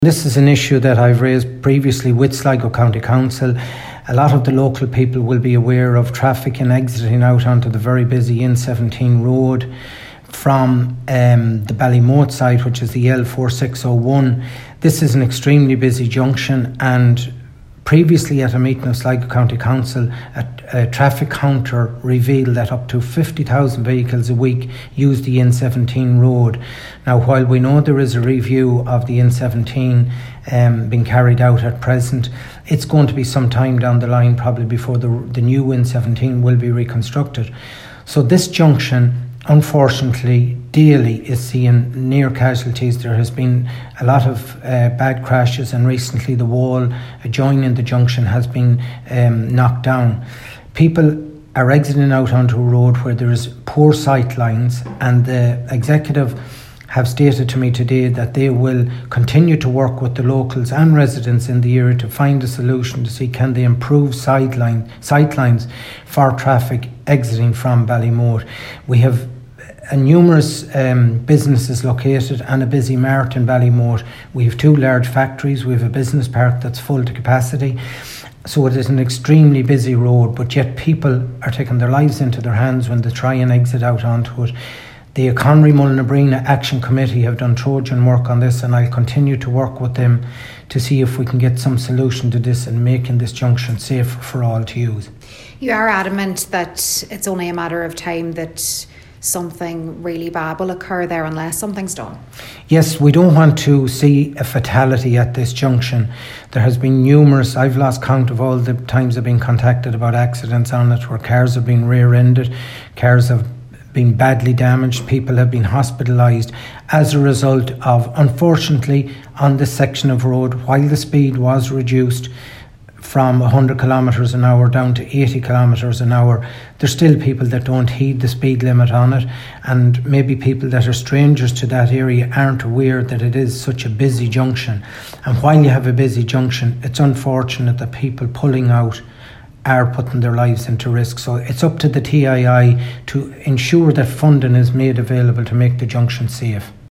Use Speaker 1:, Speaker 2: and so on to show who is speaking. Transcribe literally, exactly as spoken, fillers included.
Speaker 1: This is an issue that I've raised previously with Sligo County Council. A lot of the local people will be aware of traffic and exiting out onto the very busy N seventeen road from um, the Ballymote side, which is the L four six oh one. This is an extremely busy junction, and previously at a meeting of Sligo County Council, a, a traffic counter revealed that up to fifty thousand vehicles a week use the N seventeen road. Now, while we know there is a review of the N seventeen um, being carried out at present, it's going to be some time down the line probably before the, the new N seventeen will be reconstructed. So this junction, unfortunately, daily is seeing near casualties. There has been a lot of uh, bad crashes, and recently the wall adjoining the junction has been um, knocked down. People are exiting out onto a road where there is poor sight lines, and the executive have stated to me today that they will continue to work with the locals and residents in the area to find a solution to see can they improve sideline sight lines for traffic exiting from Ballymote. We have uh, numerous um, businesses located and a busy mart in Ballymote. We have two large factories. We have a business park that's full to capacity. So it is an extremely busy road, but yet people are taking their lives into their hands when they try and exit out onto it. The Conry Mullinabrina Action Committee have done Trojan work on this, and I'll continue to work with them to see if we can get some solution to this and making this junction safer for all to use.
Speaker 2: You are adamant that it's only a matter of time that something really bad will occur there unless something's done.
Speaker 1: Yes, we don't want to see a fatality at this junction. There has been numerous, I've lost count of all the times I've been contacted about accidents on it where cars have been rear-ended, cars have been badly damaged, people have been hospitalised as a result of, unfortunately, on this section of road, while the speed was reduced from one hundred kilometres an hour down to eighty kilometres an hour, there's still people that don't heed the speed limit on it, and maybe people that are strangers to that area aren't aware that it is such a busy junction. And while you have a busy junction, it's unfortunate that people pulling out are putting their lives into risk. So it's up to the T I I to ensure that funding is made available to make the junction safe.